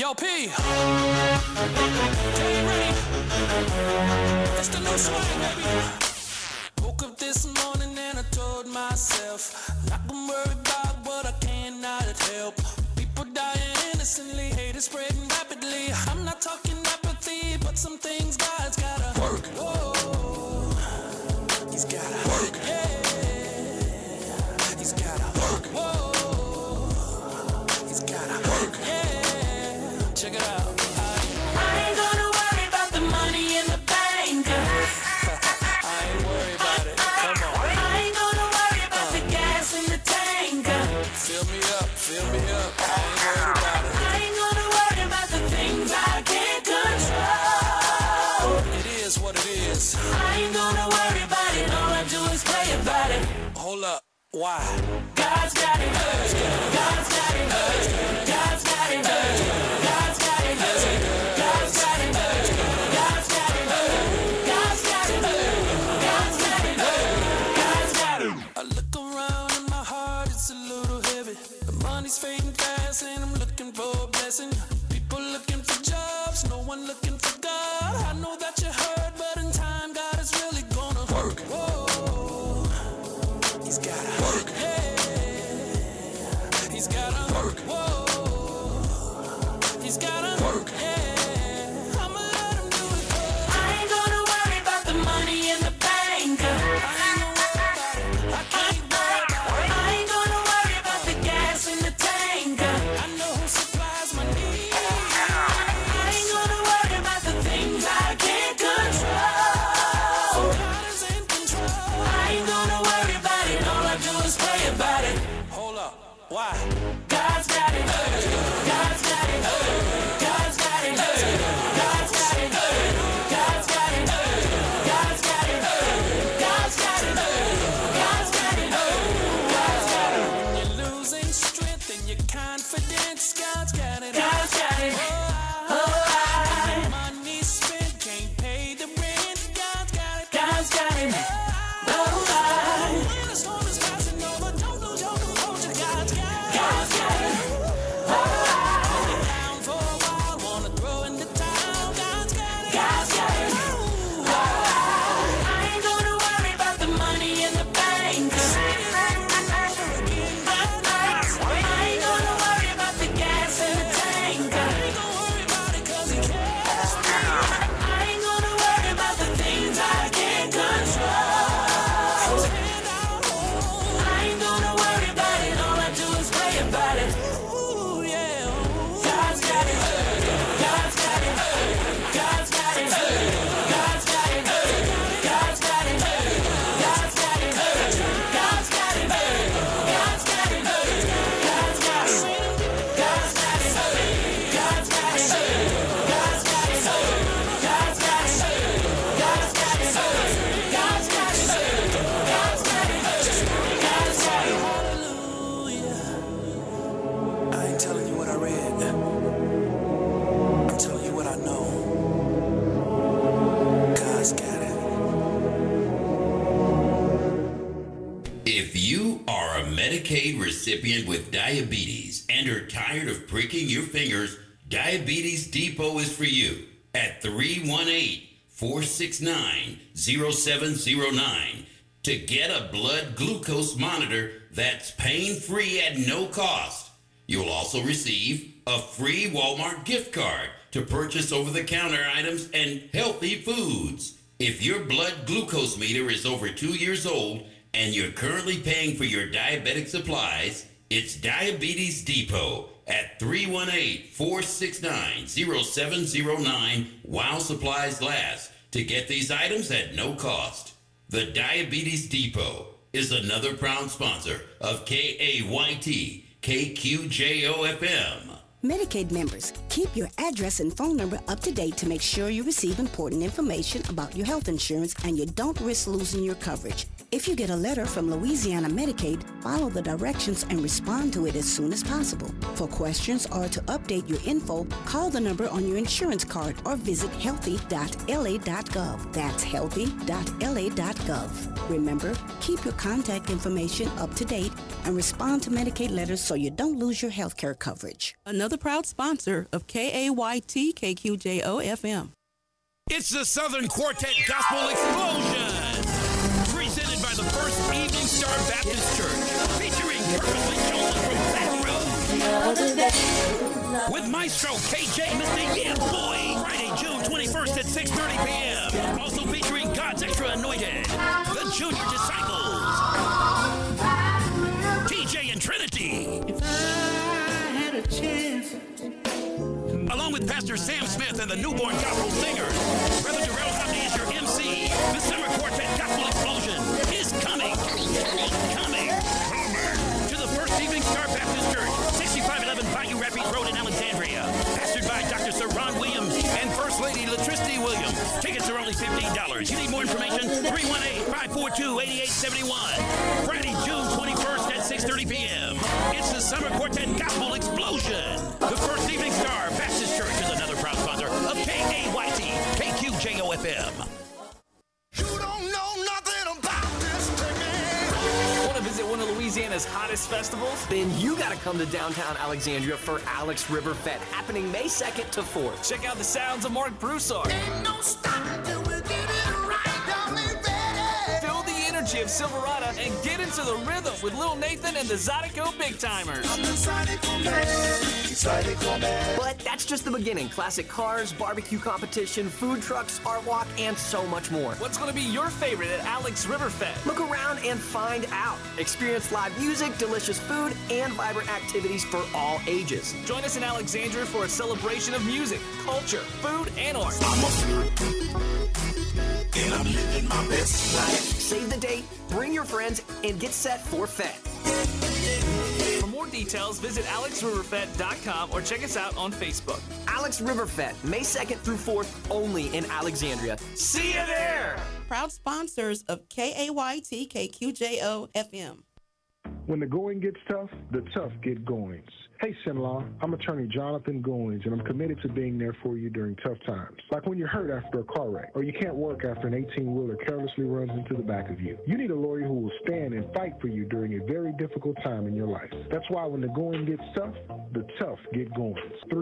Yo, P. Get ready. It's the new swag, baby. Woke up this morning and I told myself, not gonna worry about what I cannot help. People dying innocently, hate is spreading rapidly. I'm not talking apathy, but some things God's gotta work. Whoa, He's gotta work. Yeah, He's gotta work. Whoa, He's gotta work. Yeah, check it out. I ain't gonna worry about the money in the bank. I ain't worried about it. Come on. I ain't gonna worry about the gas in the tank. Fill me up, fill me up. I ain't worried about it. I ain't gonna worry about the things I can't control. It is what it is. I ain't gonna worry about it. All I do is pray about it. Hold up. Why? God's got it. God's got it. God's got it. God's got it. God's got it. God's got it. God's got it. God's got it. God's got it. I look around and my heart is a little heavy. The money's fading fast and I'm looking for a blessing. People looking for jobs, no one looking for God. I know that you heard, but in time God is really gonna work. Whoa, He's gotta work. Yeah, He's gotta work. Whoa, He's gotta work. Yeah, I'ma let Him do it. I ain't gonna worry about the money in the bank. I ain't gonna worry about it. I can't worry about it. I ain't gonna worry about the gas in the tank. I know who supplies my needs. I ain't gonna worry about the things I can't control. God is in control. I ain't gonna worry about it. All I do is pray about it. Hold up. Why? God's got it. God's got it. God's got it. God's got it. God's got it. God's got it. God's got it. God's got it. God's got it. When you're losing strength and your confidence, God's got it. God's got it. Oh, money spent, can't pay the rent. God's got it. God's got it. When the storm is passing over, don't lose your composure. God's got it. God's got it. Down for a while, wanna throw in the towel. God's got it. God's got it. I ain't gonna worry about the money in the bank. I ain't gonna worry about the gas in the tank. Ain't gonna worry about it 'cause He cares. I ain't gonna worry about the things I can't control. Stand out. I ain't gonna worry about it. All I do is pray about it. Ooh, yeah. God's got it. God's got it. God's got it. God's got it. God's got it. God's got it. God's got it. God's got it. God's got it. God's got it. God's got it. God's got it. God's got it. God's got it. God's got it. God's got it. God's got it. Hallelujah. I ain't telling you what I read. I'm telling you what I know. God's got it. If you are a Medicaid recipient with diabetes and are tired of pricking your fingers, Diabetes Depot is for you at 318-469-0709 to get a blood glucose monitor that's pain-free at no cost. You'll also receive a free Walmart gift card to purchase over-the-counter items and healthy foods. If your blood glucose meter is over 2 years old and you're currently paying for your diabetic supplies, it's Diabetes Depot at 318-469-0709 while supplies last to get these items at no cost. The Diabetes Depot is another proud sponsor of KAYT KQJO-FM. Medicaid members, keep your address and phone number up to date to make sure you receive important information about your health insurance and you don't risk losing your coverage. If you get a letter from Louisiana Medicaid, follow the directions and respond to it as soon as possible. For questions or to update your info, call the number on your insurance card or visit healthy.la.gov. That's healthy.la.gov. Remember, keep your contact information up to date and respond to Medicaid letters so you don't lose your health care coverage. Another proud sponsor of KAYT KQJO FM. It's the Southern Quartet Gospel Explosion, presented by the First Evening Star Baptist Church, featuring Purposely Chosen from Baton Rouge, with Maestro KJ Mr. Yeah Boy, Friday, June 21st at 6:30 p.m. Also featuring God's Extra Anointed, the Junior Disciples, TJ and Trinity. If I had a chance, along with Pastor Sam Smith and the Newborn Gospel Singers. Brother Darrell Hobney is your MC. The Summer Quartet Gospel Explosion is coming to the First Evening Star Baptist Church, 6511 Bayou Rapids Road in Alexandria. Pastored by Dr. Sir Ron Williams and First Lady Latricity Williams. Tickets are only $15. You need more information? 318-542-8871. Friday, June 21st at 6:30 p.m. It's the Summer Quartet Gospel Explosion. The First Evening Star Baptist Church is another proud sponsor of KAYT KQJO FM. You don't know nothing about this ticket. Want to visit one of Louisiana's hottest festivals? Then you got to come to downtown Alexandria for Alex River Fest, happening May 2nd to 4th. Check out the sounds of Mark Broussard. Ain't no stopping till we get it right down there, baby. Feel the energy of Silverado and get into the rhythm with Lil Nathan and the Zydeco Big Timers. I'm excited for me. Excited for me. But that's just the beginning. Classic cars, barbecue competition, food trucks, art walk, and so much more. What's going to be your favorite at Alex River Fest? Look around and find out. Experience live music, delicious food, and vibrant activities for all ages. Join us in Alexandria for a celebration of music, culture, food, and art. I'm a freak, and I'm living my best life. Save the date, bring your friends, and get set for Fest. For more details, visit alexriverfest.com or check us out on Facebook. Alex River Fest, May 2nd through 4th, only in Alexandria. See you there! Proud sponsors of KAYT KQJO FM. When the going gets tough, the tough get goings. Hey, Sinlaw, I'm attorney Jonathan Goings, and I'm committed to being there for you during tough times. Like when you're hurt after a car wreck, or you can't work after an 18-wheeler carelessly runs into the back of you. You need a lawyer who will stand and fight for you during a very difficult time in your life. That's why when the going gets tough, the tough get goings.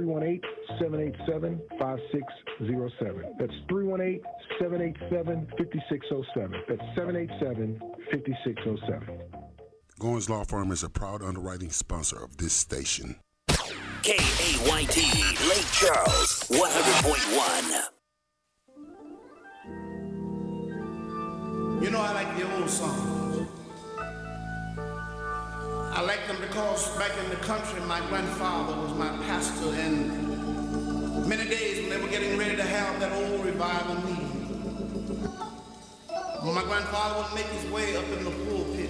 318-787-5607. That's 318-787-5607. That's 787-5607. Goins Law Firm is a proud underwriting sponsor of this station. KAYT Lake Charles 100.1. You know, I like the old songs. I like them because back in the country, my grandfather was my pastor, and many days when they were getting ready to have that old revival meeting, my grandfather would make his way up in the pulpit,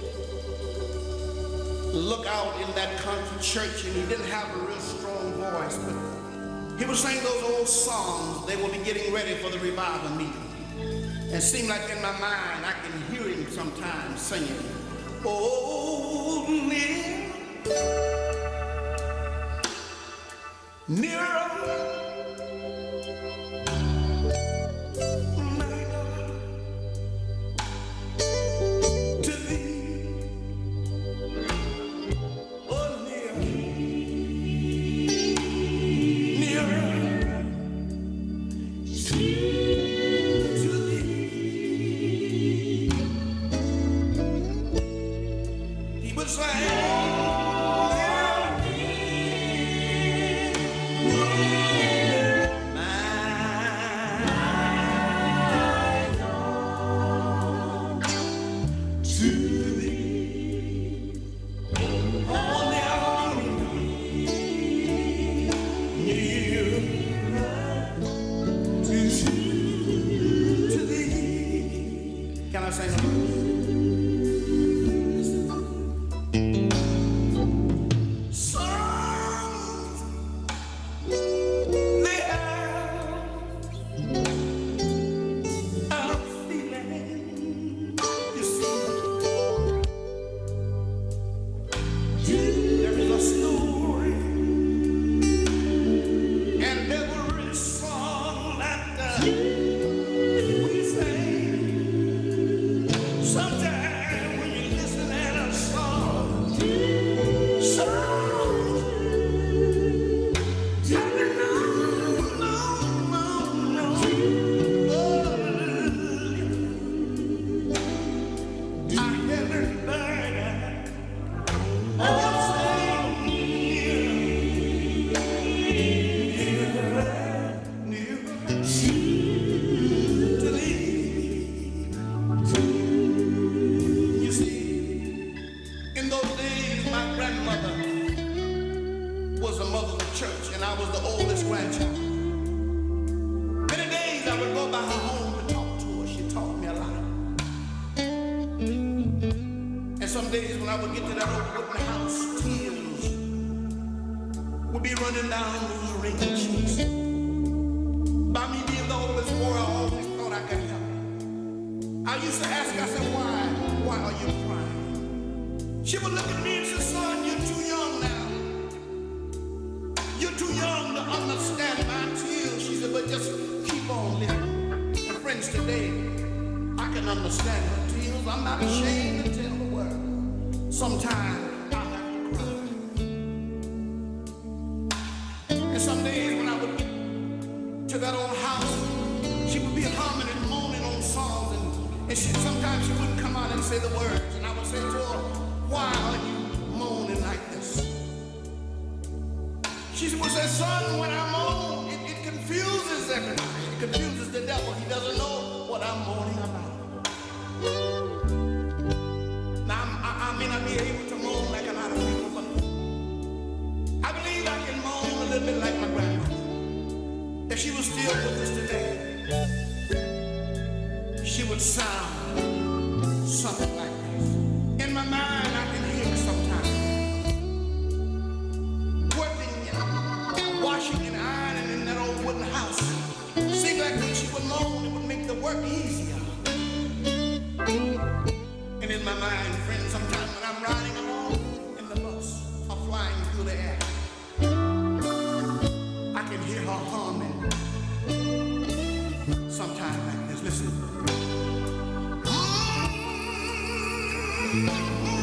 look out in that country church, and he didn't have a real strong voice, but he would sing those old songs. They would be getting ready for the revival meeting. And it seemed like in my mind, I can hear him sometimes singing, "Oh, nearer, my God, to thee. Oh, nearer to thee." He was like, can I say something? days when I would get to that old wooden house, tears would be running down those wrinkled cheeks. By me being the oldest boy, I always thought I could help. I used to ask, I said, why are you crying? She would look at me and say, son, you're too young now. You're too young to understand my tears. She said, but just keep on living. And friends, today, I can understand her tears. I'm not ashamed to tell the world. Sometimes I have to cry. And some days when I would get to that old house, she would be humming and moaning on songs, and sometimes she wouldn't come out and say the words, and I would say to her, why are you moaning like this? She would say, son, when I moan, it confuses everybody. It confuses the devil. He doesn't know what I'm moaning about. Now, I may not be able to moan like a lot of people, but I believe I can moan a little bit like my grandmother. If she was still with us today, she would sound something like this. In my mind, I can hear her sometimes. Working and washing and ironing in that old wooden house. Seemed like when she would moan, it would make the work easier. And in my mind, friends, sometimes when I'm riding along in the bus or flying through the air, I can hear her humming. Sometimes like this. Listen.